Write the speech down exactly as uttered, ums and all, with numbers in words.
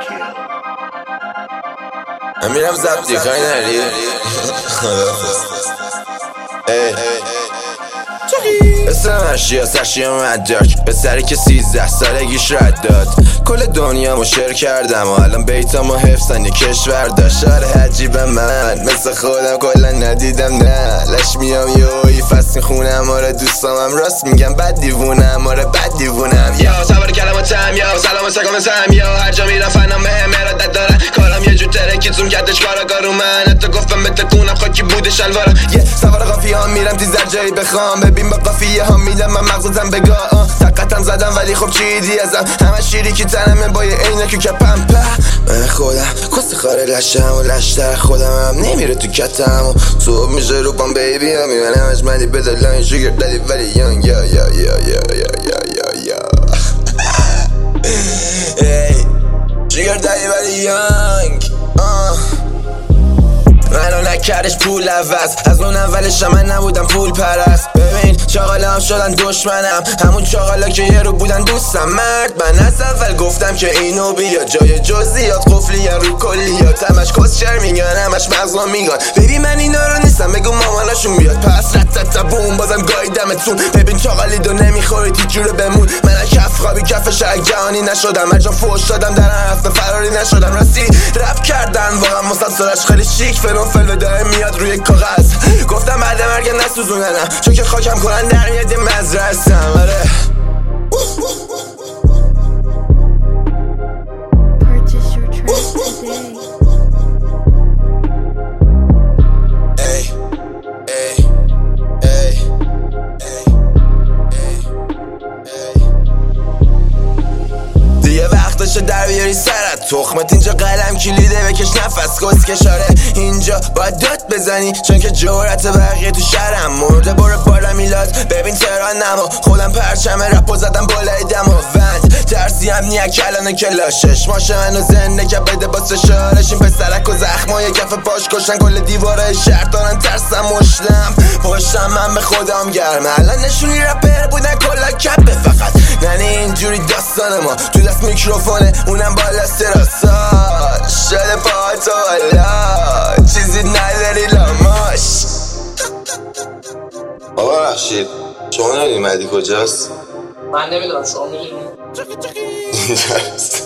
من میرم زبطی کاری نری اسم اشیا سرشی مدرک به سری که سیزده سالگیش رد داد. کل دنیا مو شیر کردم و الان بیتامو حفظن یه کشور داشت. آره عجیبم من مثل خودم کلا ندیدم نه لش میام یوی فصل خونم. آره دوستامم راست میگم بد دیوونم. آره بد دیوونم یا سوار کلماتم یا سلام و سکام سم یا هر جا میرم فنم بهم ارادت دارن. کارم یه جور ترکی زوم کردش کاراگارو من حتی گفتم بتکونم خاکی بوده شلوارم. یه سوار قافیه هم میرم تیزر جایی بخوام ببین با قافیه هم میدم من مغزم بگاه. طاقتم زدم ولی خب چی دی ازم همه شیری که تنمه با یه عینه که کپم په من خودم کسی خاره لشم و لشتر خودم هم نمیره تو کتم و صبح میشه روپام بیبی هم میبنم اجمدی بدلن شگر دادی ولی یانگ یا یا یا یا یا یا یا یا ای شگر دادی ولی یانگ منو نکردش پول عوض از اون اولش من نبودم پول پرست. ببین چاقالا هم شدن دشمنم همون چاقالا که یه رو بودن دوستم. مرد من از اول گفتم که اینو بیا جای جزئیات قفلی رو کلیات همش کس شر میگن همش مغزم میگن. ببین من اینا رو نیستم بگو ماماناشون بیاد پس رد تا بوم بازم گایدمتون. ببین چاقالی دو نمیخوری تی جوره بمون من کف خوابی کف شرک جهانی نشدم هر جا فوش دادم در هر هفته فراری نشدم. راستی رپ کردن واقعا مسلسلش خیلی شیک فلان فل داره میاد روی کاغذ. گفتم بعد مرگم نسوزوننم چون که خاکم کنن در میاد یه مزرعه هستم. آره Purchase your tracks today. ای ای ای دیگه وقتشه در بیاری سرت تخمت اینجا قلم کلیده بکش نفس کس کشاره اینجا باید داد بزنی چون که جورت بقیه تو شهرم مرده برو بالا میلاد. ببین تهران نما خودم پرچم رپو زدم بالای دم و وند ترسی هم نیا کلانه کلاشش ماشه منو زنده که بده با سشارش. این پسرک و زخمای کف پاش کشن کل دیواره شهر دارن ترسم مشتم پشتم من به خودم گرمه الان نشونی رپر بودن کلا کپه فقط ننه اینجوری داستان ما تو دست میکروفونه اونم بالا سراسا شده پاهاتو بالا چیزی نداری لاماش. آقا بخشید شما نمیدونی مهدی کجاست؟ من نمیدونم شما میدونی؟ اینجاست.